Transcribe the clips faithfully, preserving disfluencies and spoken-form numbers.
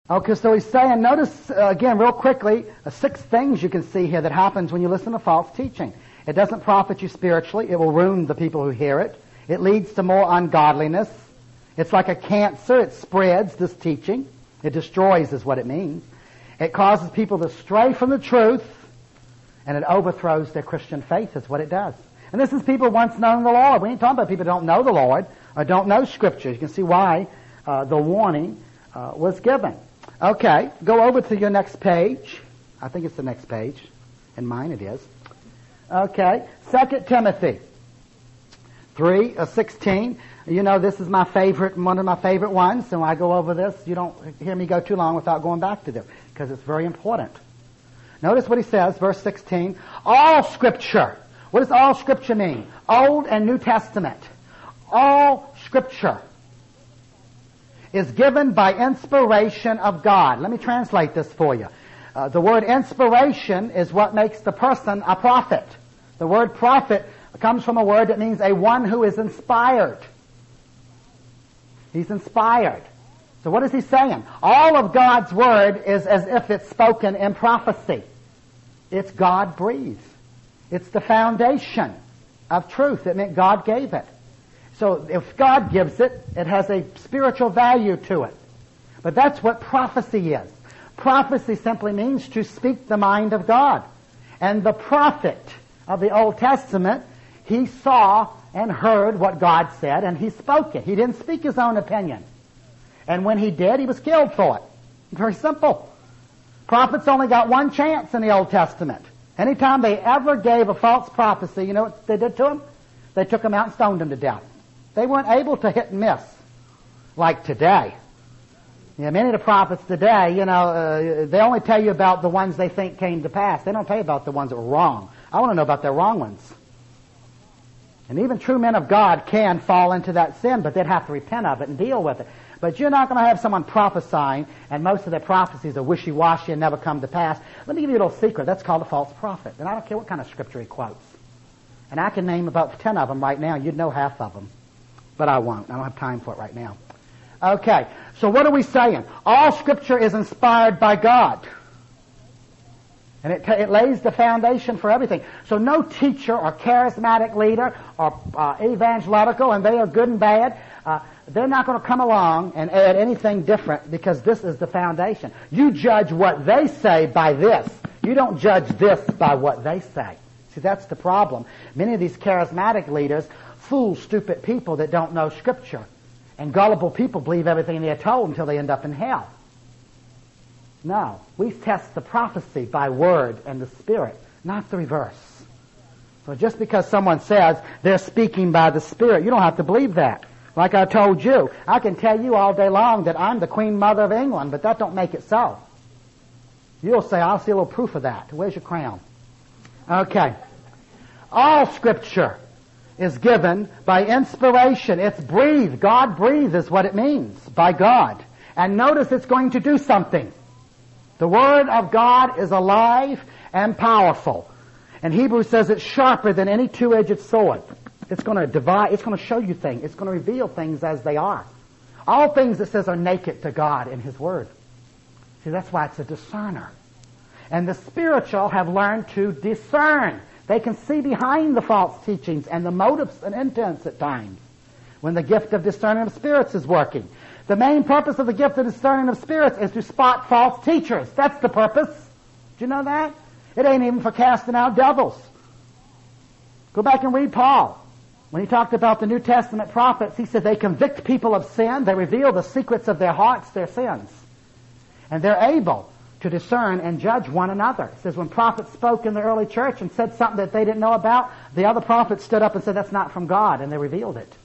Okay, so he's saying, notice uh, again real quickly, uh, six things you can see here that happens when you listen to false teaching. It doesn't profit you spiritually. It will ruin the people who hear it. It leads to more ungodliness. It's like a cancer. It spreads, this teaching. It destroys is what it means. It causes people to stray from the truth, and it overthrows their Christian faith is what it does. And this is people once known the Lord. We ain't talking about people who don't know the Lord or don't know Scripture. You can see why uh, the warning uh, was given. Okay, go over to your next page. I think it's the next page. In mine it is. Okay, Second Timothy three, uh, sixteen. You know, this is my favorite, one of my favorite ones. So when I go over this, you don't hear me go too long without going back to this, because it's very important. Notice what he says, verse sixteen. All Scripture. What does all Scripture mean? Old and New Testament. All Scripture is given by inspiration of God. Let me translate this for you. Uh, the word inspiration is what makes the person a prophet. The word prophet comes from a word that means a one who is inspired. He's inspired. So what is he saying? All of God's Word is as if it's spoken in prophecy. It's God-breathed. It's the foundation of truth. It meant God gave it. So if God gives it, it has a spiritual value to it. But that's what prophecy is. Prophecy simply means to speak the mind of God. And the prophet of the Old Testament, he saw and heard what God said, and he spoke it. He didn't speak his own opinion. And when he did, he was killed for it. Very simple. Prophets only got one chance in the Old Testament. Anytime they ever gave a false prophecy, you know what they did to him? They took him out and stoned him to death. They weren't able to hit and miss like today. Yeah, many of the prophets today, you know, uh, they only tell you about the ones they think came to pass. They don't tell you about the ones that were wrong. I want to know about their wrong ones. And even true men of God can fall into that sin, but they'd have to repent of it and deal with it. But you're not going to have someone prophesying, and most of their prophecies are wishy-washy and never come to pass. Let me give you a little secret. That's called a false prophet. And I don't care what kind of scripture he quotes. And I can name about ten of them right now. You'd know half of them. But I won't. I don't have time for it right now. Okay, so what are we saying? All Scripture is inspired by God. And it, it lays the foundation for everything. So no teacher or charismatic leader or uh, evangelical, and they are good and bad, uh, they're not going to come along and add anything different, because this is the foundation. You judge what they say by this. You don't judge this by what they say. See, that's the problem. Many of these charismatic leaders fool stupid people that don't know Scripture. And gullible people believe everything they're told until they end up in hell. No, we test the prophecy by Word and the Spirit, not the reverse. So just because someone says they're speaking by the Spirit, you don't have to believe that. Like I told you, I can tell you all day long that I'm the Queen Mother of England, but that don't make it so. You'll say, I'll see a little proof of that. Where's your crown? Okay. All Scripture is given by inspiration. It's breathed. God breathed is what it means, by God. And notice it's going to do something. The Word of God is alive and powerful. And Hebrews says it's sharper than any two-edged sword. It's going to divide, it's going to show you things. It's going to reveal things as they are. All things, it says, are naked to God in His Word. See, that's why it's a discerner. And the spiritual have learned to discern. They can see behind the false teachings and the motives and intents at times when the gift of discerning of spirits is working. The main purpose of the gift of discerning of spirits is to spot false teachers. That's the purpose. Do you know that? It ain't even for casting out devils. Go back and read Paul. When he talked about the New Testament prophets, he said they convict people of sin. They reveal the secrets of their hearts, their sins. And they're able to discern and judge one another. It says when prophets spoke in the early church and said something that they didn't know about, the other prophets stood up and said, that's not from God, and they revealed it.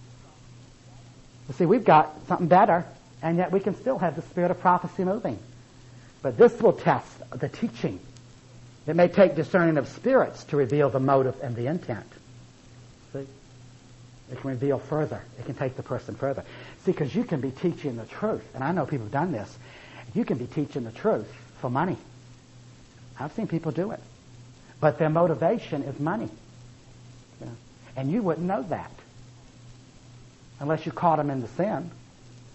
You see, we've got something better, and yet we can still have the spirit of prophecy moving. But this will test the teaching. It may take discerning of spirits to reveal the motive and the intent. See? It can reveal further. It can take the person further. See, because you can be teaching the truth, and I know people have done this. You can be teaching the truth for money. I've seen people do it. But their motivation is money. You know? And you wouldn't know that unless you caught them in the sin.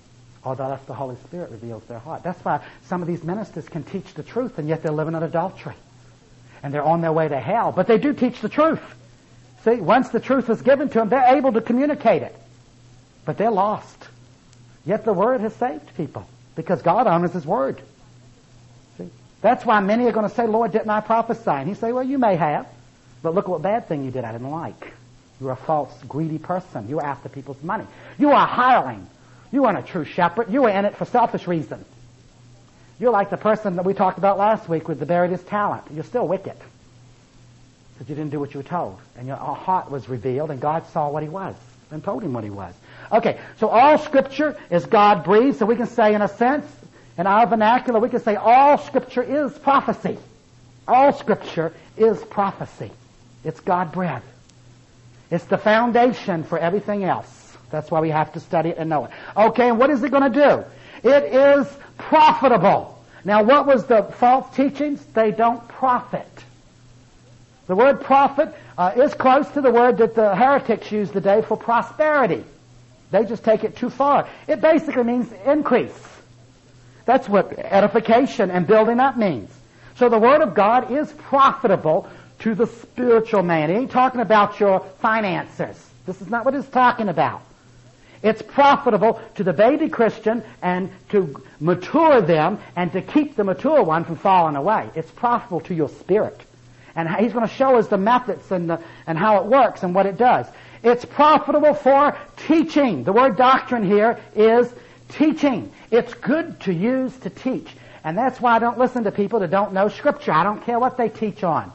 Although unless the Holy Spirit reveals their heart. That's why some of these ministers can teach the truth, and yet they're living in adultery. And they're on their way to hell. But they do teach the truth. See, once the truth is given to them, they're able to communicate it. But they're lost. Yet the Word has saved people, because God honors His Word. See? That's why many are going to say, Lord, didn't I prophesy? And He say, well, you may have. But look what bad thing you did I didn't like. You're a false, greedy person. You were after people's money. You are a hireling. You weren't a true shepherd. You were in it for selfish reasons. You're like the person that we talked about last week with the buried his talent. You're still wicked. Because you didn't do what you were told. And your heart was revealed, and God saw what he was and told him what he was. Okay, so all Scripture is God-breathed, so we can say, in a sense, in our vernacular, we can say all Scripture is prophecy. All Scripture is prophecy. It's God-breathed. It's the foundation for everything else. That's why we have to study it and know it. Okay, and what is it going to do? It is profitable. Now, what was the false teachings? They don't profit. The word profit uh, is close to the word that the heretics used today for prosperity. They just take it too far. It basically means increase. That's what edification and building up means. So the Word of God is profitable to the spiritual man. He ain't talking about your finances. This is not what it's talking about. It's profitable to the baby Christian and to mature them and to keep the mature one from falling away. It's profitable to your spirit. And he's going to show us the methods and, the, and how it works and what it does. It's profitable for teaching. The word doctrine here is teaching. It's good to use to teach. And that's why I don't listen to people that don't know Scripture. I don't care what they teach on.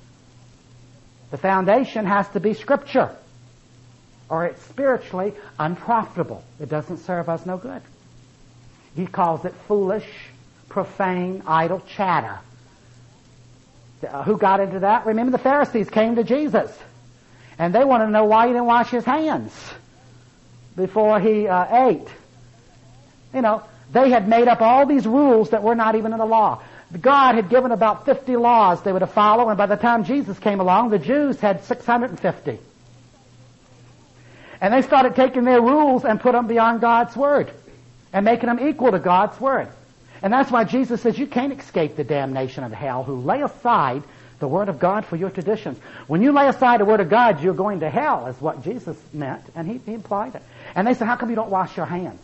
The foundation has to be Scripture, or it's spiritually unprofitable. It doesn't serve us no good. He calls it foolish, profane, idle chatter. Uh, who got into that? Remember, the Pharisees came to Jesus, and they wanted to know why he didn't wash his hands before he uh, ate. You know, they had made up all these rules that were not even in the law. God had given about fifty laws they were to follow, and by the time Jesus came along, the Jews had six hundred fifty. And they started taking their rules and put them beyond God's Word and making them equal to God's Word. And that's why Jesus says you can't escape the damnation of hell who lay aside the Word of God for your traditions. When you lay aside the Word of God, you're going to hell, is what Jesus meant, and he, he implied it. And they said, how come you don't wash your hands?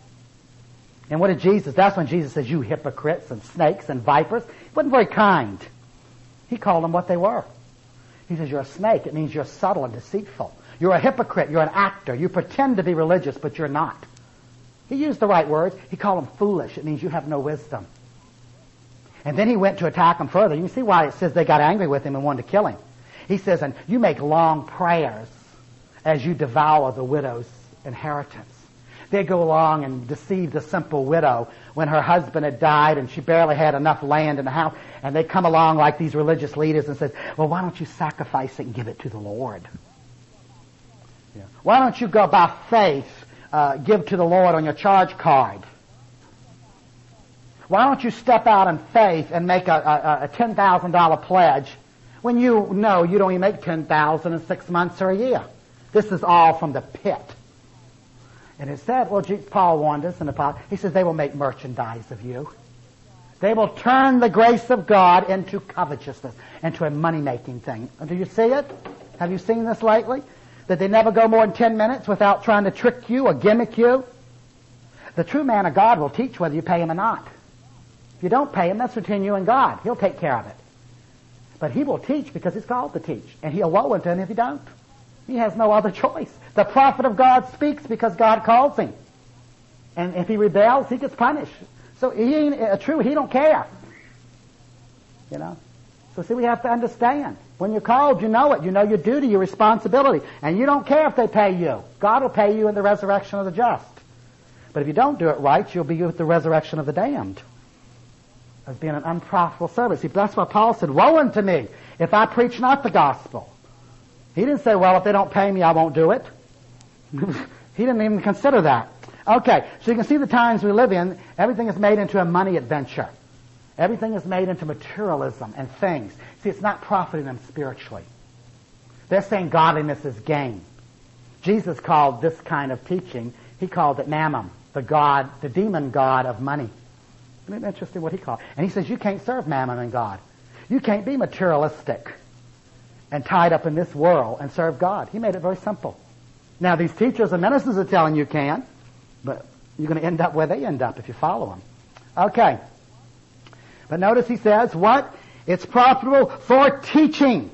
And what did Jesus, that's when Jesus says, you hypocrites and snakes and vipers. He wasn't very kind. He called them what they were. He says, you're a snake. It means you're subtle and deceitful. You're a hypocrite. You're an actor. You pretend to be religious, but you're not. He used the right words. He called them foolish. It means you have no wisdom. And then he went to attack them further. You can see why it says they got angry with him and wanted to kill him. He says, and you make long prayers as you devour the widow's inheritance. They go along and deceive the simple widow when her husband had died and she barely had enough land in the house. And they come along like these religious leaders and says, well, why don't you sacrifice it and give it to the Lord? Yeah. Why don't you go by faith, uh, give to the Lord on your charge card? Why don't you step out in faith and make a, a, a ten thousand dollars pledge when you know you don't even make ten thousand dollars in six months or a year? This is all from the pit. And it said, well, Paul warned us in the Bible, he says they will make merchandise of you. They will turn the grace of God into covetousness, into a money-making thing. Do you see it? Have you seen this lately? That they never go more than ten minutes without trying to trick you or gimmick you? The true man of God will teach whether you pay him or not. If you don't pay him, that's between you and God. He'll take care of it. But he will teach because he's called to teach. And he'll woe unto him if he don't. He has no other choice. The prophet of God speaks because God calls him. And if he rebels, he gets punished. So he ain't uh, true, he don't care. You know? So see, we have to understand. When you're called, you know it. You know your duty, your responsibility. And you don't care if they pay you. God will pay you in the resurrection of the just. But if you don't do it right, you'll be with the resurrection of the damned. As being an unprofitable service. See, that's why Paul said, woe unto me if I preach not the gospel. He didn't say, well, if they don't pay me, I won't do it. He didn't even consider that. Okay, so you can see the times we live in, everything is made into a money adventure. Everything is made into materialism and things. See, it's not profiting them spiritually. They're saying godliness is gain. Jesus called this kind of teaching, he called it mammon. the god, the demon god of money. Isn't it interesting what he called? And he says, you can't serve mammon and God. You can't be materialistic and tied up in this world and serve God. He made it very simple. Now, these teachers and ministers are telling you can, but you're going to end up where they end up if you follow them. Okay. But notice he says, what? It's profitable for teaching,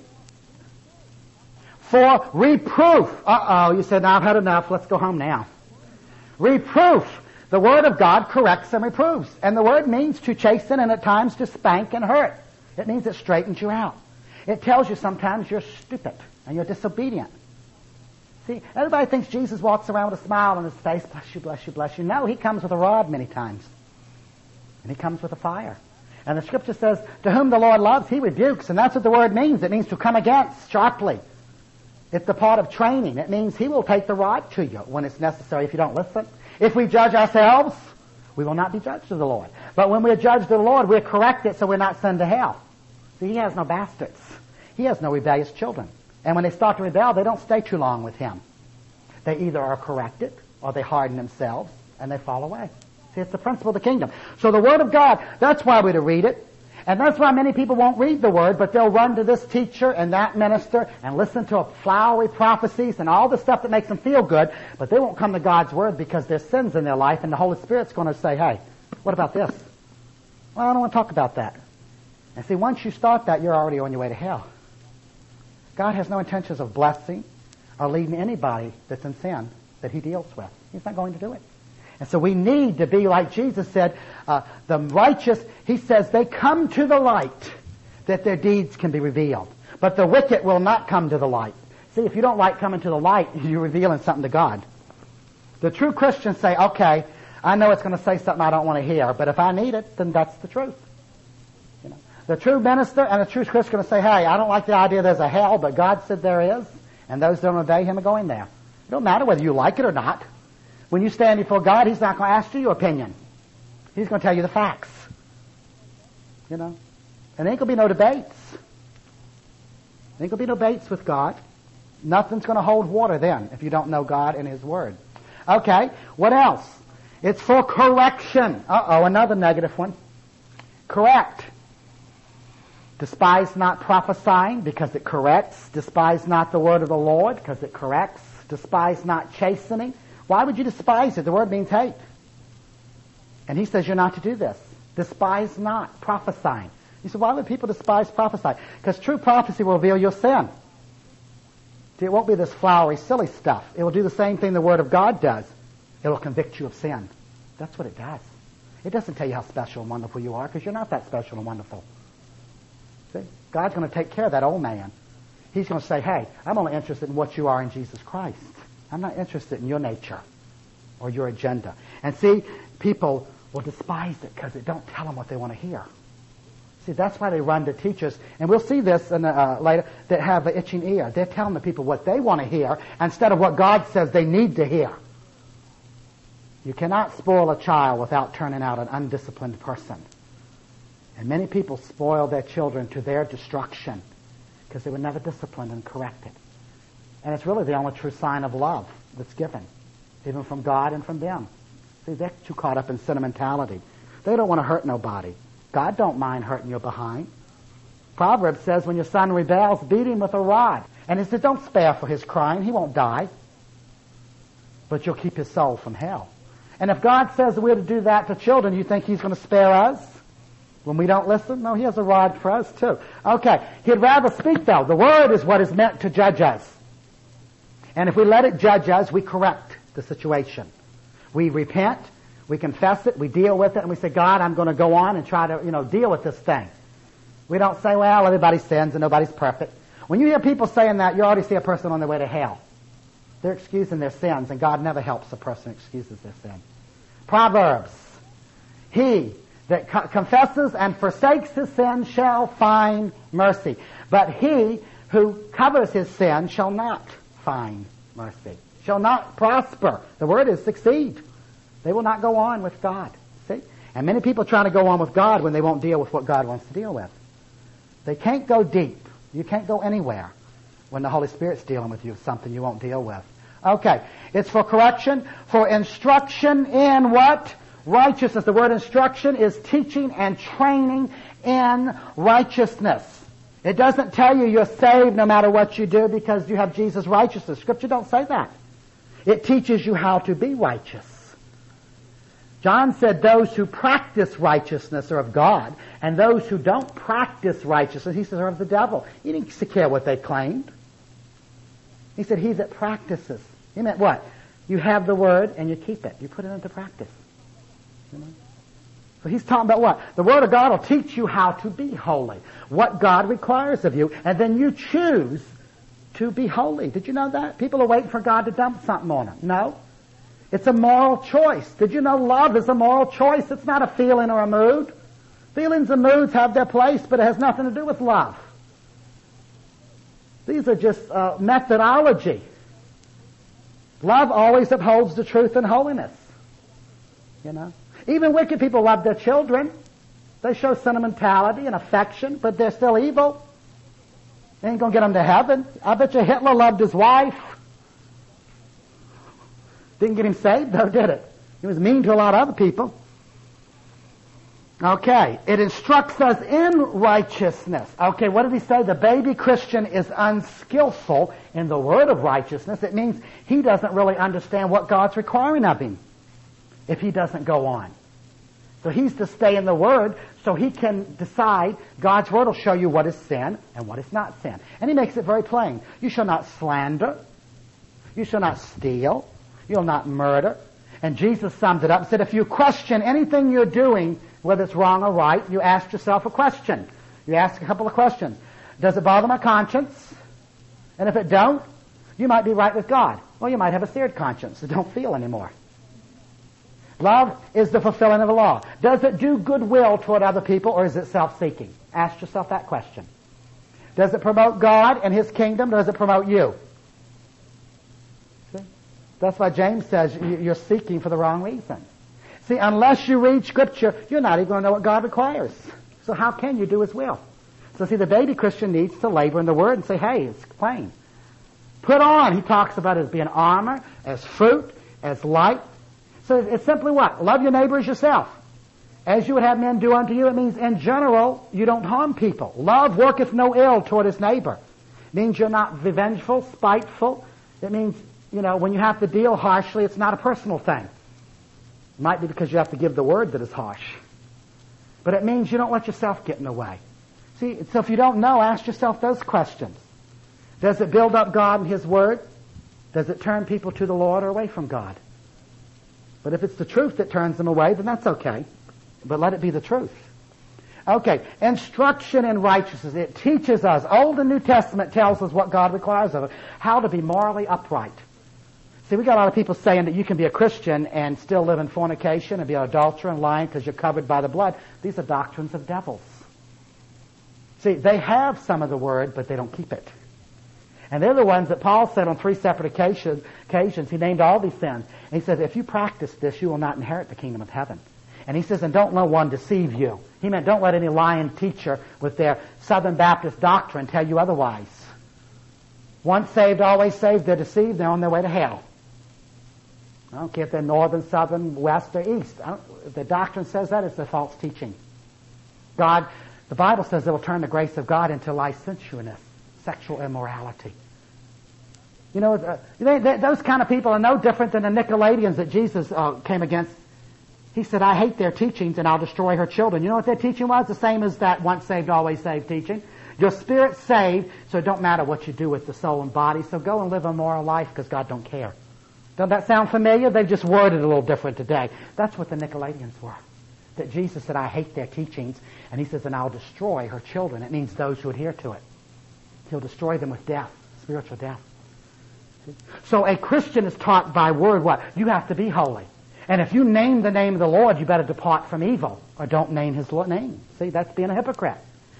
for reproof. Uh-oh, you said, now I've had enough. Let's go home now. Reproof. The Word of God corrects and reproves. And the Word means to chasten and at times to spank and hurt. It means it straightens you out. It tells you sometimes you're stupid and you're disobedient. See, everybody thinks Jesus walks around with a smile on his face. Bless you, bless you, bless you. No, he comes with a rod many times. And he comes with a fire. And the Scripture says, to whom the Lord loves, he rebukes. And that's what the word means. It means to come against sharply. It's the part of training. It means he will take the rod to you when it's necessary if you don't listen. If we judge ourselves, we will not be judged of the Lord. But when we're judged of the Lord, we're corrected so we're not sent to hell. See, he has no bastards. He has no rebellious children. And when they start to rebel, they don't stay too long with him. They either are corrected or they harden themselves and they fall away. See, it's the principle of the kingdom. So the Word of God, that's why we're to read it. And that's why many people won't read the Word, but they'll run to this teacher and that minister and listen to flowery prophecies and all the stuff that makes them feel good, but they won't come to God's Word because there's sins in their life and the Holy Spirit's going to say, hey, what about this? Well, I don't want to talk about that. And see, once you start that, you're already on your way to hell. God has no intentions of blessing or leading anybody that's in sin that he deals with. He's not going to do it. And so we need to be like Jesus said, uh, the righteous, he says, they come to the light that their deeds can be revealed. But the wicked will not come to the light. See, if you don't like coming to the light, you're revealing something to God. The true Christians say, okay, I know it's going to say something I don't want to hear, but if I need it, then that's the truth. You know, the true minister and the true Christian are going to say, hey, I don't like the idea there's a hell, but God said there is, and those who don't obey him are going there. It don't matter whether you like it or not. When you stand before God, he's not going to ask you your opinion. He's going to tell you the facts. You know? And there ain't going to be no debates. There ain't going to be no debates with God. Nothing's going to hold water then if you don't know God and his Word. Okay, what else? It's for correction. Uh-oh, another negative one. Correct. Despise not prophesying because it corrects. Despise not the word of the Lord because it corrects. Despise not chastening. Why would you despise it? The word means hate. And he says you're not to do this. Despise not prophesying. You say, why would people despise prophesying? Because true prophecy will reveal your sin. See, it won't be this flowery, silly stuff. It will do the same thing the Word of God does. It will convict you of sin. That's what it does. It doesn't tell you how special and wonderful you are because you're not that special and wonderful. See? God's going to take care of that old man. He's going to say, hey, I'm only interested in what you are in Jesus Christ. I'm not interested in your nature or your agenda. And see, people will despise it because it don't tell them what they want to hear. See, that's why they run to teachers, and we'll see this in, uh, later, that have an itching ear. They're telling the people what they want to hear instead of what God says they need to hear. You cannot spoil a child without turning out an undisciplined person. And many people spoil their children to their destruction because they were never disciplined and corrected. And it's really the only true sign of love that's given, even from God and from them. See, they're too caught up in sentimentality. They don't want to hurt nobody. God don't mind hurting your behind. Proverbs says when your son rebels, beat him with a rod. And it says don't spare for his crime. He won't die. But you'll keep his soul from hell. And if God says we're to do that to children, you think he's going to spare us? When we don't listen? No, he has a rod for us too. Okay, he'd rather speak though. The word is what is meant to judge us. And if we let it judge us, we correct the situation. We repent, we confess it, we deal with it, and we say, God, I'm going to go on and try to, you know, deal with this thing. We don't say, well, everybody sins and nobody's perfect. When you hear people saying that, you already see a person on their way to hell. They're excusing their sins, and God never helps a person who excuses their sin. Proverbs. He that co- confesses and forsakes his sin shall find mercy. But he who covers his sin shall not find mercy. Shall not prosper. The word is succeed. They will not go on with God. See? And many people trying to go on with God when they won't deal with what God wants to deal with. They can't go deep. You can't go anywhere when the Holy Spirit's dealing with you with something you won't deal with. Okay. It's for correction, for instruction in what? Righteousness. The word instruction is teaching and training in righteousness. It doesn't tell you you're saved no matter what you do because you have Jesus' righteousness. Scripture don't say that. It teaches you how to be righteous. John said those who practice righteousness are of God, and those who don't practice righteousness, he says, are of the devil. He didn't care what they claimed. He said, he that practices. He meant what? You have the word and you keep it. You put it into practice. You know? So he's talking about what? The Word of God will teach you how to be holy, what God requires of you, and then you choose to be holy. Did you know that? People are waiting for God to dump something on them. No. It's a moral choice. Did you know love is a moral choice? It's not a feeling or a mood. Feelings and moods have their place, but it has nothing to do with love. These are just uh, methodology. Love always upholds the truth and holiness. You know? Even wicked people love their children. They show sentimentality and affection, but they're still evil. They ain't going to get them to heaven. I bet you Hitler loved his wife. Didn't get him saved, though, did it? He was mean to a lot of other people. Okay, it instructs us in righteousness. Okay, what did he say? The baby Christian is unskillful in the word of righteousness. It means he doesn't really understand what God's requiring of him if he doesn't go on. So he's to stay in the Word so he can decide. God's Word will show you what is sin and what is not sin. And he makes it very plain. You shall not slander. You shall not steal. You'll not murder. And Jesus summed it up and said, if you question anything you're doing, whether it's wrong or right, you ask yourself a question. You ask a couple of questions. Does it bother my conscience? And if it don't, you might be right with God. Well, you might have a seared conscience that don't feel anymore. Love is the fulfilling of the law. Does it do goodwill toward other people, or is it self-seeking? Ask yourself that question. Does it promote God and His kingdom, or does it promote you? See? That's why James says you're seeking for the wrong reason. See, unless you read Scripture, you're not even going to know what God requires. So how can you do His will? So see, the baby Christian needs to labor in the Word and say, hey, it's plain. Put on, he talks about it as being armor, as fruit, as light. So it's simply what? Love your neighbor as yourself. As you would have men do unto you, it means in general, you don't harm people. Love worketh no ill toward his neighbor. It means you're not revengeful, spiteful. It means, you know, when you have to deal harshly, it's not a personal thing. It might be because you have to give the word that is harsh. But it means you don't let yourself get in the way. See, so if you don't know, ask yourself those questions. Does it build up God and His Word? Does it turn people to the Lord or away from God? But if it's the truth that turns them away, then that's okay. But let it be the truth. Okay, instruction in righteousness. It teaches us, Old and New Testament tells us what God requires of us, how to be morally upright. See, we got a lot of people saying that you can be a Christian and still live in fornication and be an adulterer and lying because you're covered by the blood. These are doctrines of devils. See, they have some of the Word, but they don't keep it. And they're the ones that Paul said on three separate occasions, occasions, he named all these sins. And he says, if you practice this, you will not inherit the kingdom of heaven. And he says, and don't let one deceive you. He meant don't let any lying teacher with their Southern Baptist doctrine tell you otherwise. Once saved, always saved, they're deceived, they're on their way to hell. I don't care if they're northern, southern, west, or east. I don't, if the doctrine says that, it's a false teaching. God, the Bible says it will turn the grace of God into licentiousness, sexual immorality. You know, uh, they, they, those kind of people are no different than the Nicolaitans that Jesus uh, came against. He said, I hate their teachings and I'll destroy her children. You know what their teaching was? The same as that once saved, always saved teaching. Your spirit's saved, so it don't matter what you do with the soul and body, so go and live a moral life because God don't care. Doesn't that sound familiar? They've just worded it a little different today. That's what the Nicolaitans were. That Jesus said, I hate their teachings, and He says, and I'll destroy her children. It means those who adhere to it. He'll destroy them with death, spiritual death. So a Christian is taught by word what? You have to be holy. And if you name the name of the Lord, you better depart from evil, or don't name His name. See, that's being a hypocrite.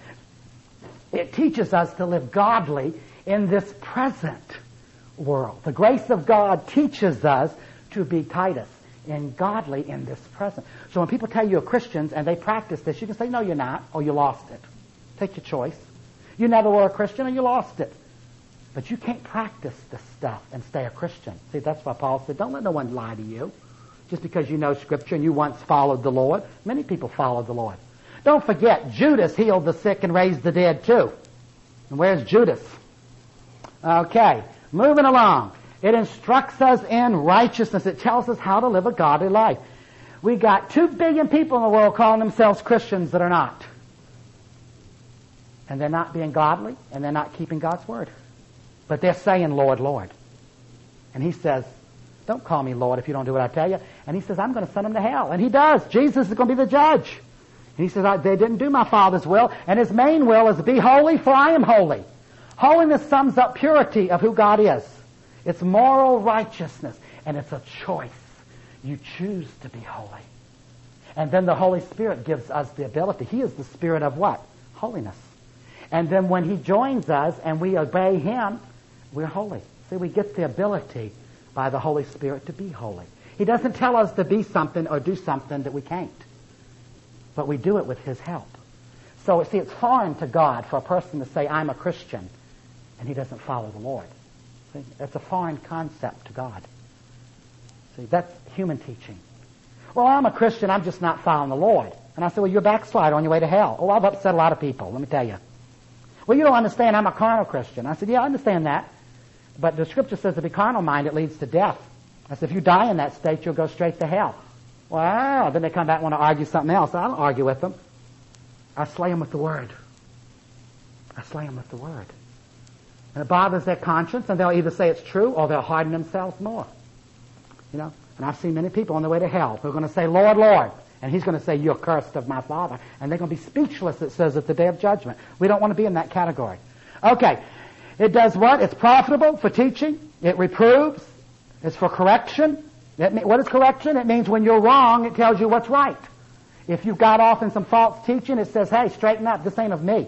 It teaches us to live godly in this present world. The grace of God teaches us to be Titus, and godly in this present. So when people tell you you're Christians and they practice this, you can say, no, you're not, or you lost it. Take your choice. You never were a Christian, or you lost it. But you can't practice this stuff and stay a Christian. See, that's why Paul said, don't let no one lie to you. Just because you know Scripture and you once followed the Lord. Many people followed the Lord. Don't forget, Judas healed the sick and raised the dead too. And where's Judas? Okay, moving along. It instructs us in righteousness. It tells us how to live a godly life. We got two billion people in the world calling themselves Christians that are not. And they're not being godly, and they're not keeping God's word. But they're saying, Lord, Lord. And he says, don't call me Lord if you don't do what I tell you. And he says, I'm going to send them to hell. And he does. Jesus is going to be the judge. And he says, they didn't do my Father's will. And his main will is to be holy, for I am holy. Holiness sums up purity of who God is. It's moral righteousness. And it's a choice. You choose to be holy. And then the Holy Spirit gives us the ability. He is the Spirit of what? Holiness. And then when he joins us and we obey him, we're holy. See, we get the ability by the Holy Spirit to be holy. He doesn't tell us to be something or do something that we can't. But we do it with his help. So, see, it's foreign to God for a person to say, I'm a Christian, and he doesn't follow the Lord. See, that's a foreign concept to God. See, that's human teaching. Well, I'm a Christian, I'm just not following the Lord. And I said, well, you're a backslider on your way to hell. Oh, I've upset a lot of people, let me tell you. Well, you don't understand, I'm a carnal Christian. I said, yeah, I understand that. But the Scripture says to be carnal-minded leads to death. I said, if you die in that state, you'll go straight to hell. Well, then they come back and want to argue something else. I don't argue with them. I slay them with the Word. I slay them with the Word. And it bothers their conscience, and they'll either say it's true or they'll harden themselves more. You know? And I've seen many people on their way to hell who are going to say, Lord, Lord. And he's going to say, you're cursed of my Father. And they're going to be speechless, it says, at the day of judgment. We don't want to be in that category. Okay. It does what? It's profitable for teaching. It reproves. It's for correction. It mean, what is correction? It means when you're wrong, it tells you what's right. If you've got off in some false teaching, it says, hey, straighten up. This ain't of me.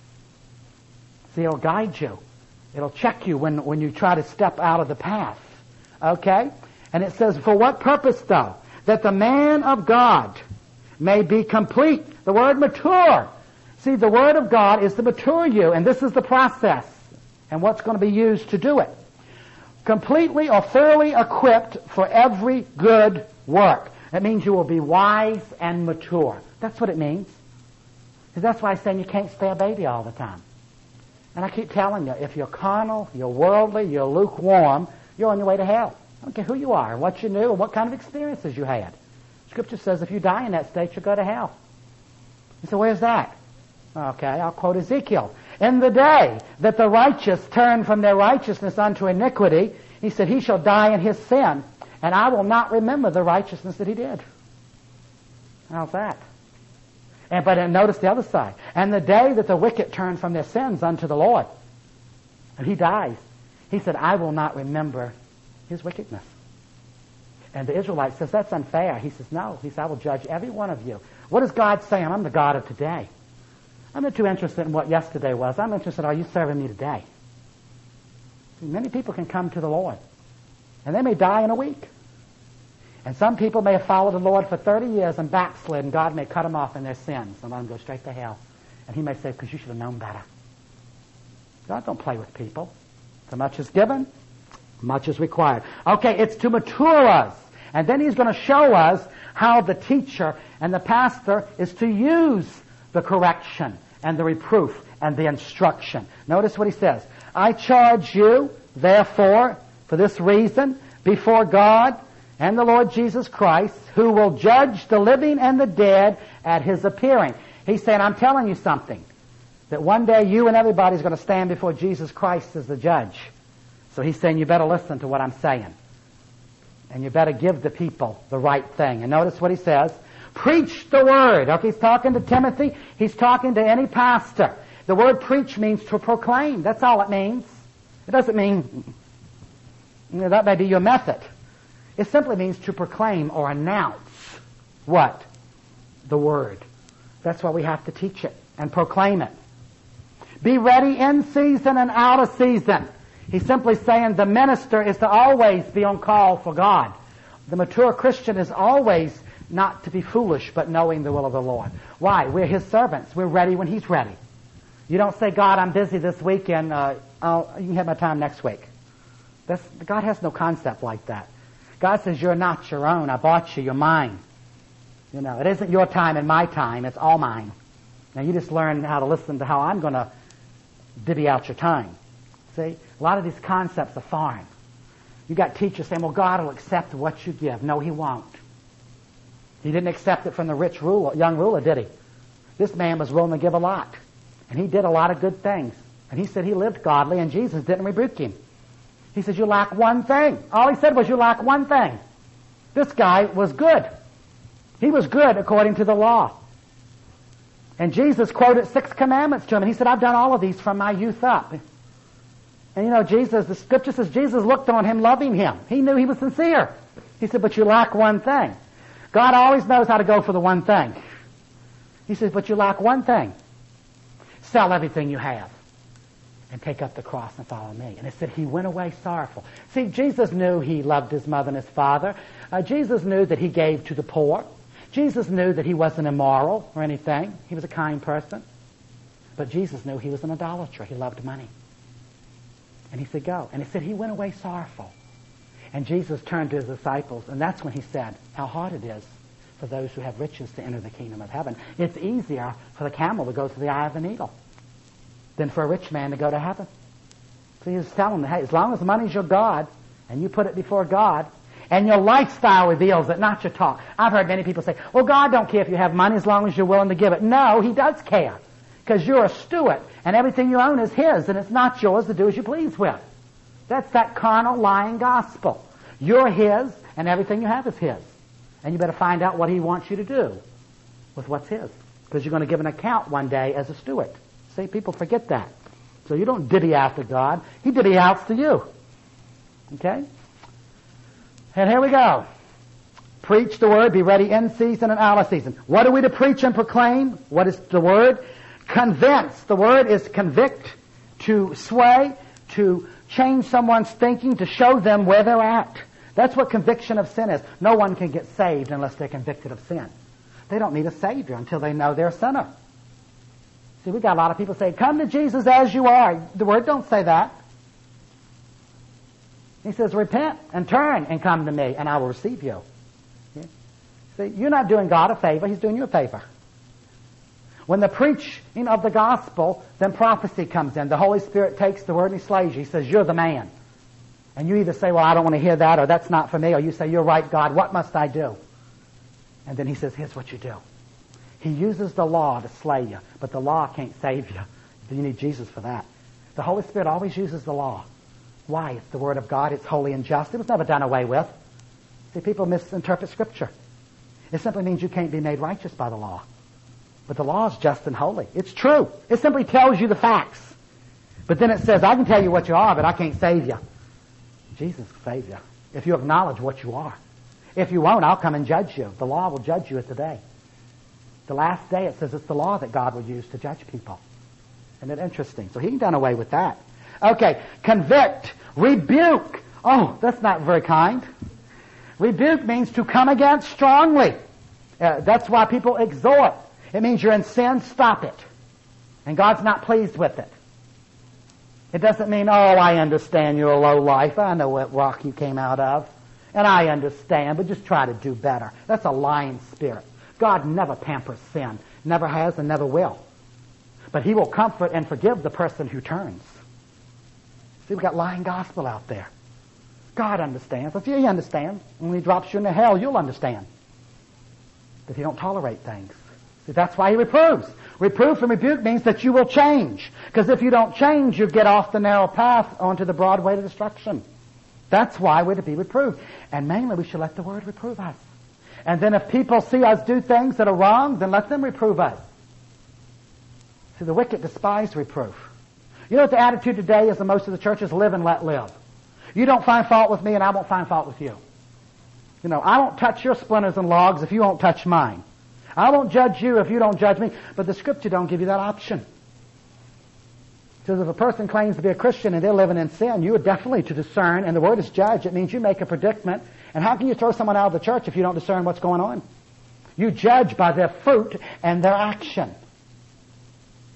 See, it'll guide you. It'll check you when, when you try to step out of the path. Okay? And it says, for what purpose, though? That the man of God may be complete. The word mature. See, the Word of God is to mature you, and this is the process. And what's going to be used to do it. Completely or thoroughly equipped for every good work. That means you will be wise and mature. That's what it means. Because that's why I'm saying you can't stay a baby all the time. And I keep telling you, if you're carnal, you're worldly, you're lukewarm, you're on your way to hell. I don't care who you are, and what you knew, and what kind of experiences you had. Scripture says if you die in that state, you'll go to hell. You say, where's that? Okay, I'll quote Ezekiel. In the day that the righteous turn from their righteousness unto iniquity, he said, he shall die in his sin, and I will not remember the righteousness that he did. How's that? And but and notice the other side. And the day that the wicked turn from their sins unto the Lord, and he dies, he said, I will not remember his wickedness. And the Israelite says, that's unfair. He says, no. He says, I will judge every one of you. What is God saying? I'm the God of today. I'm not too interested in what yesterday was. I'm interested, are you serving me today? See, many people can come to the Lord, and they may die in a week. And some people may have followed the Lord for thirty years and backslid, and God may cut them off in their sins and let them go straight to hell. And he may say, because you should have known better. God don't play with people. So much is given, much is required. Okay, it's to mature us. And then he's going to show us how the teacher and the pastor is to use the correction and the reproof and the instruction. Notice what he says. I charge you, therefore, for this reason, before God and the Lord Jesus Christ, who will judge the living and the dead at his appearing. He's saying, I'm telling you something, that one day you and everybody's going to stand before Jesus Christ as the judge. So he's saying you better listen to what I'm saying. And you better give the people the right thing. And notice what he says. Preach the word. Okay, he's talking to Timothy. He's talking to any pastor. The word preach means to proclaim. That's all it means. It doesn't mean, you know, that may be your method. It simply means to proclaim or announce what? The word. That's why we have to teach it and proclaim it. Be ready in season and out of season. He's simply saying the minister is to always be on call for God. The mature Christian is always not to be foolish, but knowing the will of the Lord. Why? We're his servants. We're ready when he's ready. You don't say, God, I'm busy this weekend. Uh, I'll, you can have my time next week. That's, God has no concept like that. God says, you're not your own. I bought you. You're mine. You know, it isn't your time and my time. It's all mine. Now, you just learn how to listen to how I'm going to divvy out your time. See? A lot of these concepts are foreign. You got teachers saying, well, God will accept what you give. No, He won't. He didn't accept it from the rich ruler, young ruler, did He? This man was willing to give a lot. And he did a lot of good things. And he said he lived godly, and Jesus didn't rebuke him. He said, you lack one thing. All He said was, you lack one thing. This guy was good. He was good according to the law. And Jesus quoted six commandments to him, and he said, I've done all of these from my youth up. And you know, Jesus, the Scripture says Jesus looked on him loving him. He knew he was sincere. He said, but you lack one thing. God always knows how to go for the one thing. He says, but you lack one thing. Sell everything you have and take up the cross and follow me. And it said he went away sorrowful. See, Jesus knew he loved his mother and his father. Uh, Jesus knew that he gave to the poor. Jesus knew that he wasn't immoral or anything. He was a kind person. But Jesus knew he was an idolater. He loved money. And he said, go. And it said he went away sorrowful. And Jesus turned to his disciples, and that's when he said how hard it is for those who have riches to enter the kingdom of heaven. It's easier for the camel to go through the eye of the needle than for a rich man to go to heaven. So he's telling them, hey, as long as money's your God, and you put it before God, and your lifestyle reveals it, not your talk. I've heard many people say, well, God don't care if you have money as long as you're willing to give it. No, He does care, because you're a steward, and everything you own is His, and it's not yours to do as you please with. That's that carnal, lying gospel. You're His, and everything you have is His. And you better find out what He wants you to do with what's His, because you're going to give an account one day as a steward. See, people forget that. So you don't divvy after God. He divvy outs to you. Okay? And here we go. Preach the word. Be ready in season and out of season. What are we to preach and proclaim? What is the word? Convince. The word is convict, to sway, to change someone's thinking, to show them where they're at. That's what conviction of sin is. No one can get saved unless they're convicted of sin. They don't need a Savior until they know they're a sinner. See, we've got a lot of people saying, come to Jesus as you are. The Word don't say that. He says, repent and turn and come to me, and I will receive you. Yeah? See, you're not doing God a favor. He's doing you a favor. When the preaching of the gospel, then prophecy comes in. The Holy Spirit takes the Word and He slays you. He says, you're the man. And you either say, well, I don't want to hear that, or that's not for me, or you say, you're right, God, what must I do? And then He says, here's what you do. He uses the law to slay you, but the law can't save you. You need Jesus for that. The Holy Spirit always uses the law. Why? It's the Word of God. It's holy and just. It was never done away with. See, people misinterpret Scripture. It simply means you can't be made righteous by the law. But the law is just and holy. It's true. It simply tells you the facts. But then it says, I can tell you what you are, but I can't save you. Jesus will save you if you acknowledge what you are. If you won't, I'll come and judge you. The law will judge you at the day. The last day, it says it's the law that God will use to judge people. Isn't it interesting? So He done away with that. Okay, convict, rebuke. Oh, that's not very kind. Rebuke means to come against strongly. Uh, that's why people exhort. It means you're in sin, stop it. And God's not pleased with it. It doesn't mean, oh, I understand you're a low life. I know what rock you came out of. And I understand, but just try to do better. That's a lying spirit. God never pampers sin. Never has and never will. But He will comfort and forgive the person who turns. See, we've got lying gospel out there. God understands. If He understands, when He drops you into hell, you'll understand that He don't tolerate things. See, that's why He reproves. Reproof and rebuke means that you will change. Because if you don't change, you get off the narrow path onto the broad way to destruction. That's why we're to be reproved. And mainly we should let the Word reprove us. And then if people see us do things that are wrong, then let them reprove us. See, the wicked despise reproof. You know what the attitude today is in most of the churches? Live and let live. You don't find fault with me and I won't find fault with you. You know, I won't touch your splinters and logs if you won't touch mine. I won't judge you if you don't judge me. But the Scripture don't give you that option. Because if a person claims to be a Christian and they're living in sin, you are definitely to discern, and the Word is judge. It means you make a predicament. And how can you throw someone out of the church if you don't discern what's going on? You judge by their fruit and their action.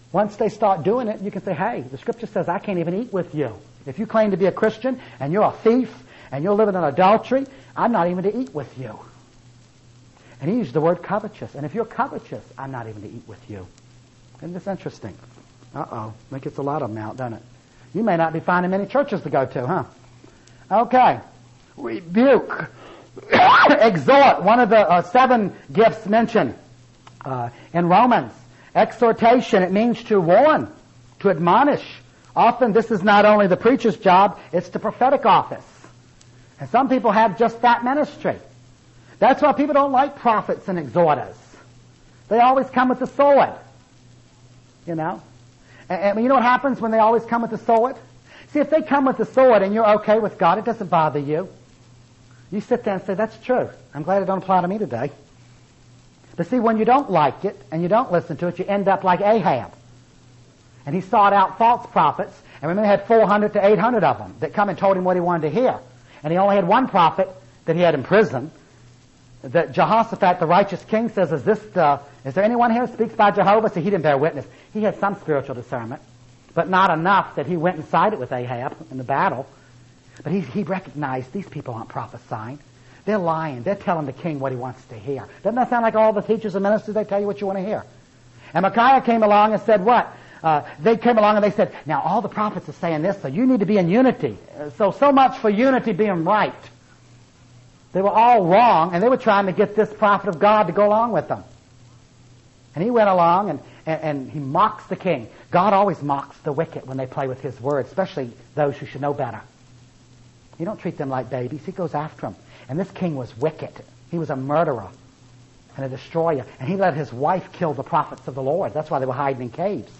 Once they start doing it, you can say, hey, the Scripture says I can't even eat with you. If you claim to be a Christian and you're a thief and you're living in adultery, I'm not even to eat with you. And he used the word covetous. And if you're covetous, I'm not even to eat with you. Isn't this interesting? Uh-oh. I think it's a lot of them out, doesn't it? You may not be finding many churches to go to, huh? Okay. Rebuke. Exhort. One of the uh, seven gifts mentioned uh, in Romans. Exhortation. It means to warn, to admonish. Often this is not only the preacher's job, it's the prophetic office. And some people have just that ministry. That's why people don't like prophets and exhorters. They always come with the sword. You know? And, and you know what happens when they always come with the sword? See, if they come with the sword and you're okay with God, it doesn't bother you. You sit there and say, that's true. I'm glad it don't apply to me today. But see, when you don't like it and you don't listen to it, you end up like Ahab. And he sought out false prophets. And remember, he had four hundred to eight hundred of them that come and told him what he wanted to hear. And he only had one prophet that he had in prison. That Jehoshaphat, the righteous king, says, is this the, is there anyone here who speaks by Jehovah? So he didn't bear witness. He had some spiritual discernment, but not enough that he went and sided with Ahab in the battle. But he, he recognized these people aren't prophesying. They're lying. They're telling the king what he wants to hear. Doesn't that sound like all the teachers and ministers? They tell you what you want to hear. And Micaiah came along and said what? Uh, they came along and they said, now all the prophets are saying this, so you need to be in unity. Uh, so, so much for unity being right. They were all wrong, and they were trying to get this prophet of God to go along with them. And he went along, and, and, and he mocks the king. God always mocks the wicked when they play with his word, especially those who should know better. You don't treat them like babies. He goes after them. And this king was wicked. He was a murderer and a destroyer. And he let his wife kill the prophets of the Lord. That's why they were hiding in caves.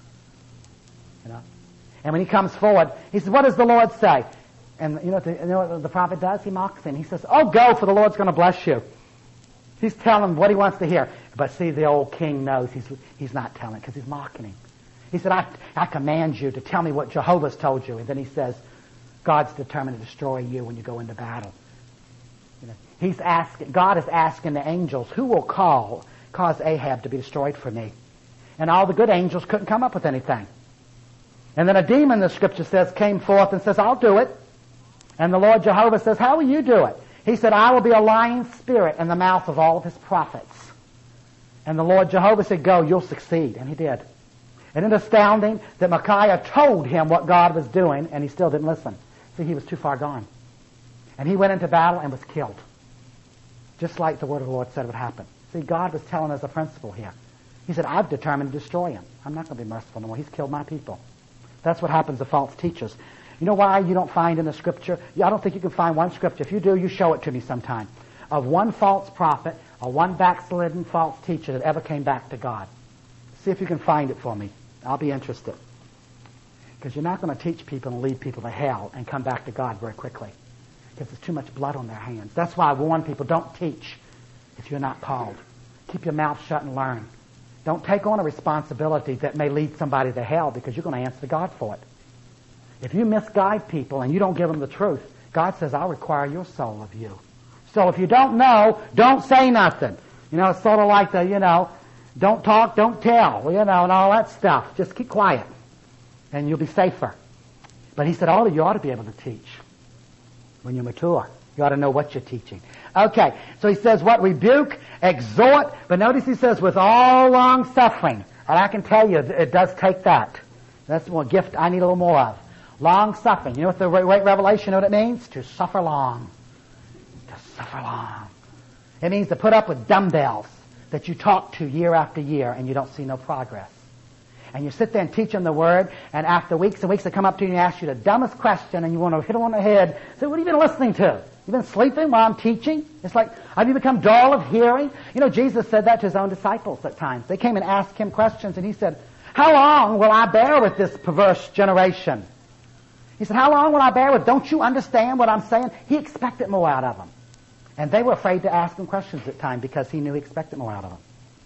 You know? And when he comes forward, he says, what does the Lord say? And you know what the, you know what the prophet does? He mocks him. He says, oh, go, for the Lord's going to bless you. He's telling him what he wants to hear. But see, the old king knows he's he's not telling because he's mocking him. He said, I, I command you to tell me what Jehovah's told you. And then he says, God's determined to destroy you when you go into battle. You know, he's asking, God is asking the angels, who will call, cause Ahab to be destroyed for me? And all the good angels couldn't come up with anything. And then a demon, the scripture says, came forth and says, I'll do it. And the Lord Jehovah says, how will you do it? He said, I will be a lying spirit in the mouth of all of his prophets. And the Lord Jehovah said, go, you'll succeed. And he did. Isn't it astounding that Micaiah told him what God was doing and he still didn't listen? See, he was too far gone. And he went into battle and was killed. Just like the word of the Lord said would happen. See, God was telling us a principle here. He said, I've determined to destroy him. I'm not going to be merciful no more. He's killed my people. That's what happens to false teachers. You know why you don't find in the scripture? I don't think you can find one scripture. If you do, you show it to me sometime. Of one false prophet or one backslidden false teacher that ever came back to God. See if you can find it for me. I'll be interested. Because you're not going to teach people and lead people to hell and come back to God very quickly. Because there's too much blood on their hands. That's why I warn people, don't teach if you're not called. Keep your mouth shut and learn. Don't take on a responsibility that may lead somebody to hell because you're going to answer to God for it. If you misguide people and you don't give them the truth, God says, I'll require your soul of you. So if you don't know, don't say nothing. You know, it's sort of like the, you know, don't talk, don't tell, you know, and all that stuff. Just keep quiet and you'll be safer. But he said, oh, you ought to be able to teach when you're mature. You ought to know what you're teaching. Okay, so he says what? Rebuke, exhort, but notice he says with all long suffering. And I can tell you, it does take that. That's one gift I need a little more of. Long suffering. You know what the great revelation, you know what it means? To suffer long. To suffer long. It means to put up with dumbbells that you talk to year after year and you don't see no progress. And you sit there and teach them the word, and after weeks and weeks they come up to you and ask you the dumbest question and you want to hit them on the head. Say, what have you been listening to? You've been sleeping while I'm teaching? It's like, have you become dull of hearing? You know, Jesus said that to his own disciples at times. They came and asked him questions and he said, how long will I bear with this perverse generation? He said, how long will I bear with? Don't you understand what I'm saying? He expected more out of them. And they were afraid to ask him questions at times because he knew he expected more out of them.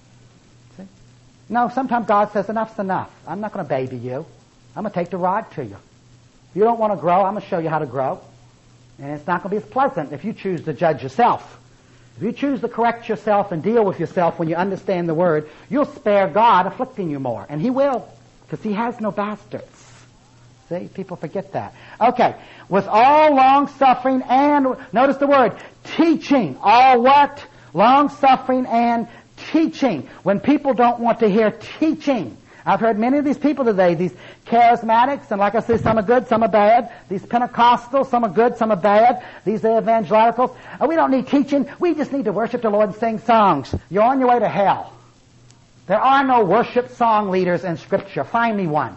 See? No, sometimes God says, enough's enough. I'm not going to baby you. I'm going to take the rod to you. If you don't want to grow, I'm going to show you how to grow. And it's not going to be as pleasant if you choose to judge yourself. If you choose to correct yourself and deal with yourself when you understand the word, you'll spare God afflicting you more. And he will. because he has no bastards. See, people forget that. Okay, with all long-suffering and, notice the word, teaching. All what? Long-suffering and teaching. When people don't want to hear teaching. I've heard many of these people today, these charismatics, and like I say, some are good, some are bad. These Pentecostals, some are good, some are bad. These evangelicals. Oh, we don't need teaching. We just need to worship the Lord and sing songs. You're on your way to hell. There are no worship song leaders in Scripture. Find me one.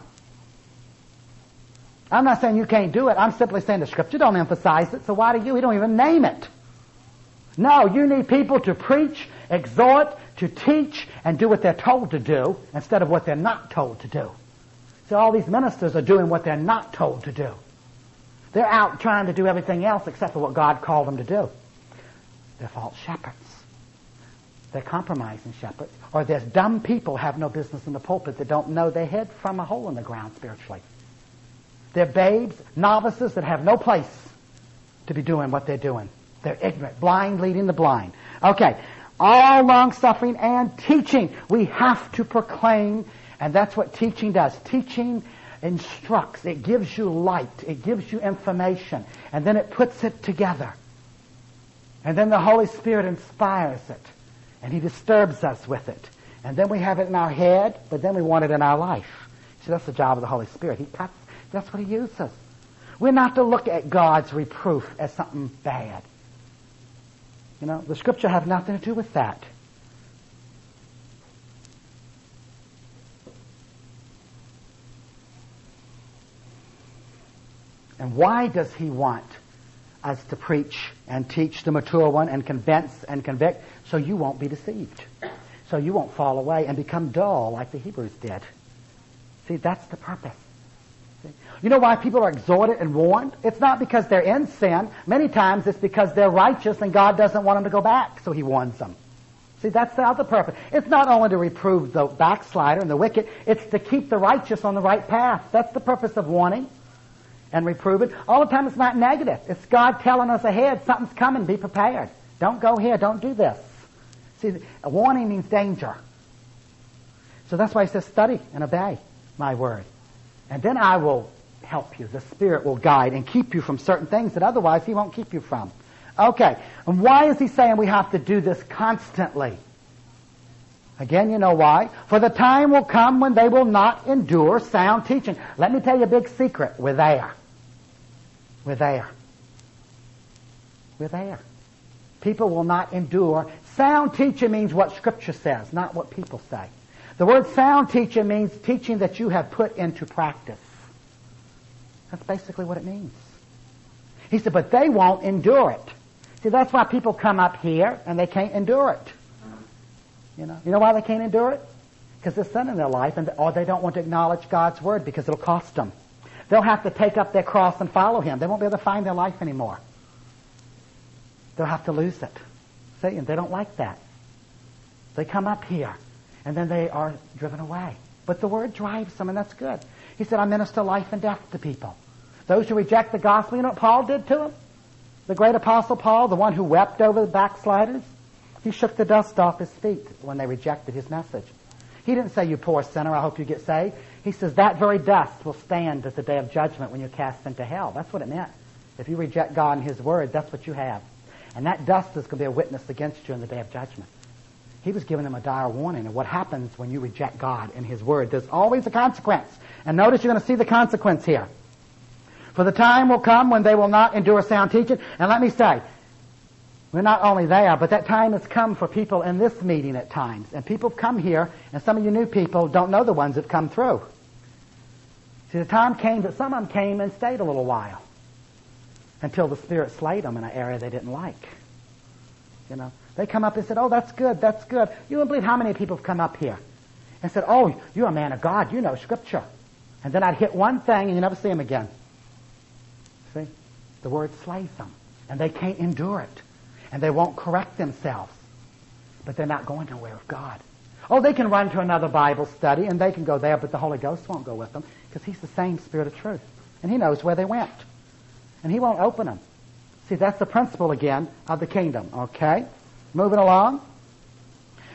I'm not saying you can't do it. I'm simply saying the Scripture don't emphasize it, so why do you? We don't even name it. No, you need people to preach, exhort, to teach, and do what they're told to do instead of what they're not told to do. So all these ministers are doing what they're not told to do. They're out trying to do everything else except for what God called them to do. They're false shepherds. They're compromising shepherds. Or there's dumb people who have no business in the pulpit that don't know their head from a hole in the ground spiritually. They're babes, novices that have no place to be doing what they're doing. They're ignorant, blind leading the blind. Okay, all long-suffering and teaching. We have to proclaim, and that's what teaching does. Teaching instructs. It gives you light. It gives you information. And then it puts it together. And then the Holy Spirit inspires it. And He disturbs us with it. And then we have it in our head, but then we want it in our life. So that's the job of the Holy Spirit. He puts That's what He uses. We're not to look at God's reproof as something bad. You know, the Scripture have nothing to do with that. And why does He want us to preach and teach the mature one and convince and convict? So you won't be deceived. So you won't fall away and become dull like the Hebrews did. See, that's the purpose. You know why people are exhorted and warned? It's not because they're in sin. Many times it's because they're righteous and God doesn't want them to go back, so He warns them. See, that's the other purpose. It's not only to reprove the backslider and the wicked, it's to keep the righteous on the right path. That's the purpose of warning and reproving. All the time it's not negative. It's God telling us ahead, something's coming, be prepared. Don't go here, don't do this. See, a warning means danger. So that's why He says, study and obey my word. And then I will help you. The Spirit will guide and keep you from certain things that otherwise He won't keep you from. Okay. And why is He saying we have to do this constantly? Again, you know why. For the time will come when they will not endure sound teaching. Let me tell you a big secret. We're there. We're there. We're there. People will not endure. Sound teaching means what Scripture says, not what people say. The word sound teaching means teaching that you have put into practice. That's basically what it means. He said, but they won't endure it. See, that's why people come up here and they can't endure it. You know, you know why they can't endure it? Because there's sin in their life, and or they don't want to acknowledge God's word because it'll cost them. They'll have to take up their cross and follow Him. They won't be able to find their life anymore. They'll have to lose it. See, and they don't like that. They come up here. And then they are driven away. But the word drives them, and that's good. He said, I minister life and death to people. Those who reject the gospel, you know what Paul did to them? The great apostle Paul, the one who wept over the backsliders, he shook the dust off his feet when they rejected his message. He didn't say, you poor sinner, I hope you get saved. He says, that very dust will stand at the day of judgment when you're cast into hell. That's what it meant. If you reject God and His word, that's what you have. And that dust is going to be a witness against you in the day of judgment. He was giving them a dire warning of what happens when you reject God and His word. There's always a consequence. And notice you're going to see the consequence here. For the time will come when they will not endure sound teaching. And let me say, we're not only there, but that time has come for people in this meeting at times. And people have come here, and some of you new people don't know the ones that come through. See, the time came that some of them came and stayed a little while until the Spirit slayed them in an area they didn't like. You know, they come up and said, oh, that's good, that's good. You don't believe how many people have come up here and said, oh, you're a man of God, you know Scripture. And then I'd hit one thing and you never see them again. See? The word slays them. And they can't endure it. And they won't correct themselves. But they're not going nowhere with God. Oh, they can run to another Bible study and they can go there, but the Holy Ghost won't go with them because He's the same Spirit of truth. And He knows where they went. And He won't open them. See, that's the principle again of the kingdom. Okay? Moving along.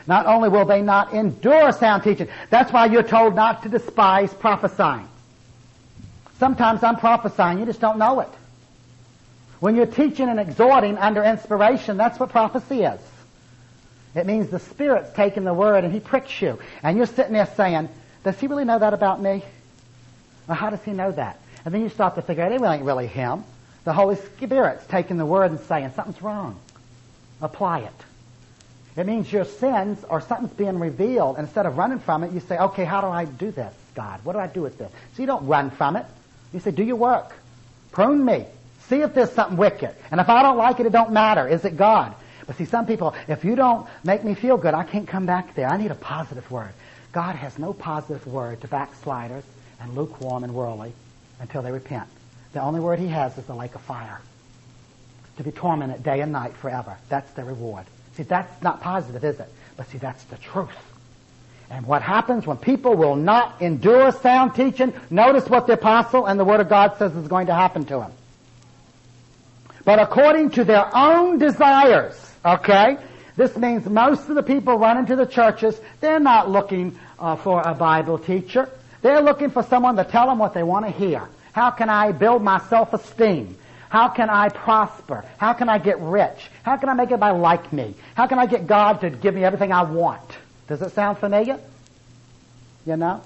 Not only will they not endure sound teaching, that's why you're told not to despise prophesying. Sometimes I'm prophesying, you just don't know it. When you're teaching and exhorting under inspiration, that's what prophecy is. It means the Spirit's taking the word and He pricks you. And you're sitting there saying, does He really know that about me? Or how does He know that? And then you start to figure out, it ain't really Him. The Holy Spirit's taking the word and saying, something's wrong. Apply it. It means your sins or something's being revealed. And instead of running from it, you say, okay, how do I do this, God? What do I do with this? So you don't run from it. You say, do your work. Prune me. See if there's something wicked. And if I don't like it, it don't matter. Is it God? But see, some people, if you don't make me feel good, I can't come back there. I need a positive word. God has no positive word to backsliders and lukewarm and worldly until they repent. The only word He has is the lake of fire. To be tormented day and night forever. That's the reward. See, that's not positive, is it? But see, that's the truth. And what happens when people will not endure sound teaching, notice what the apostle and the Word of God says is going to happen to them. But according to their own desires, okay? This means most of the people run into the churches, they're not looking uh, for a Bible teacher. They're looking for someone to tell them what they want to hear. How can I build my self-esteem? How can I prosper? How can I get rich? How can I make everybody like me? How can I get God to give me everything I want? Does it sound familiar? You know?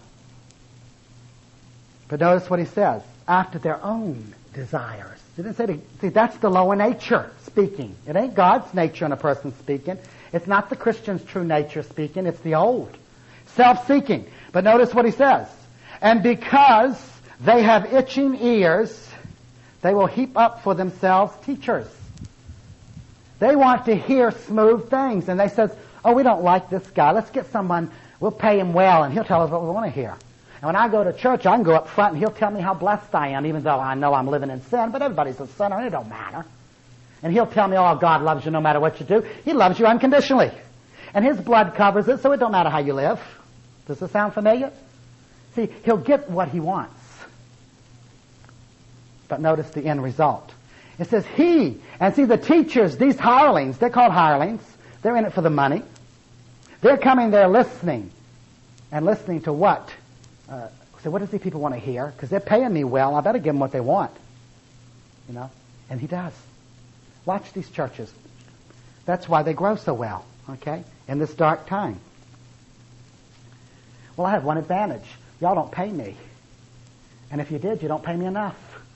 But notice what he says. After their own desires. He didn't say to, see, that's the lower nature speaking. It ain't God's nature in a person speaking. It's not the Christian's true nature speaking. It's the old. Self-seeking. But notice what he says. And because they have itching ears, they will heap up for themselves teachers. They want to hear smooth things. And they says, oh, we don't like this guy. Let's get someone, we'll pay him well, and he'll tell us what we want to hear. And when I go to church, I can go up front, and he'll tell me how blessed I am, even though I know I'm living in sin. But everybody's a sinner, and it don't matter. And he'll tell me, oh, God loves you no matter what you do. He loves you unconditionally. And His blood covers it, so it don't matter how you live. Does this sound familiar? See, he'll get what he wants. But notice the end result. It says he, and see the teachers, these hirelings, they're called hirelings. They're in it for the money. They're coming there listening. And listening to what? Uh, so what does these people want to hear? Because they're paying me well, I better give them what they want. You know? And he does. Watch these churches. That's why they grow so well, okay? In this dark time. Well, I have one advantage. Y'all don't pay me. And if you did, you don't pay me enough.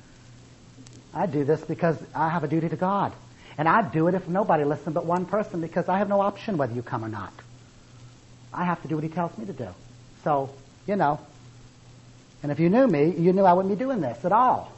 I do this because I have a duty to God. And I'd do it if nobody listened but one person, because I have no option whether you come or not. I have to do what He tells me to do. So, you know. And if you knew me, you knew I wouldn't be doing this at all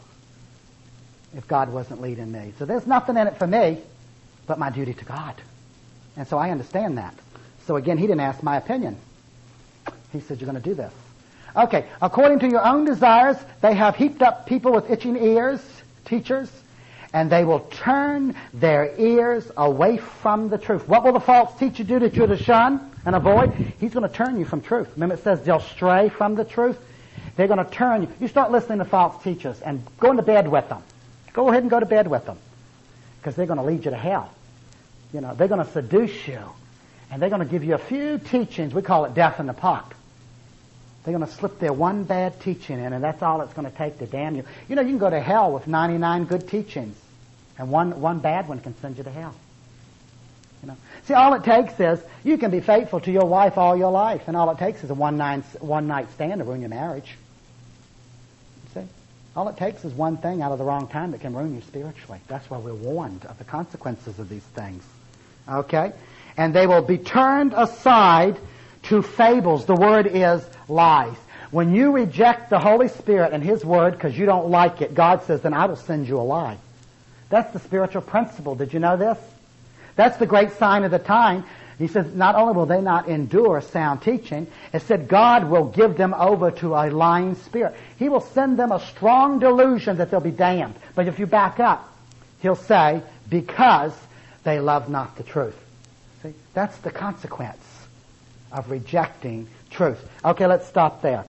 if God wasn't leading me. So there's nothing in it for me but my duty to God. And so I understand that. So again, He didn't ask my opinion. He said, you're going to do this. Okay, according to your own desires, they have heaped up people with itching ears, teachers, and they will turn their ears away from the truth. What will the false teacher do that you're to shun and avoid? He's going to turn you from truth. Remember it says they'll stray from the truth? They're going to turn you. You start listening to false teachers and go into bed with them. Go ahead and go to bed with them. Because they're going to lead you to hell. You know, they're going to seduce you. And they're going to give you a few teachings. We call it death in the pot. They're going to slip their one bad teaching in, and that's all it's going to take to damn you. You know, you can go to hell with ninety-nine good teachings, and one one bad one can send you to hell. You know, see, all it takes is you can be faithful to your wife all your life, and all it takes is a one night one night stand to ruin your marriage. See, all it takes is one thing out of the wrong time that can ruin you spiritually. That's why we're warned of the consequences of these things. Okay, and they will be turned aside to fables. The word is lies. When you reject the Holy Spirit and His Word because you don't like it, God says, then I will send you a lie. That's the spiritual principle. Did you know this? That's the great sign of the time. He says, not only will they not endure sound teaching, it said God will give them over to a lying spirit. He will send them a strong delusion that they'll be damned. But if you back up, He'll say, because they love not the truth. See, that's the consequence of rejecting truth. Okay, let's stop there.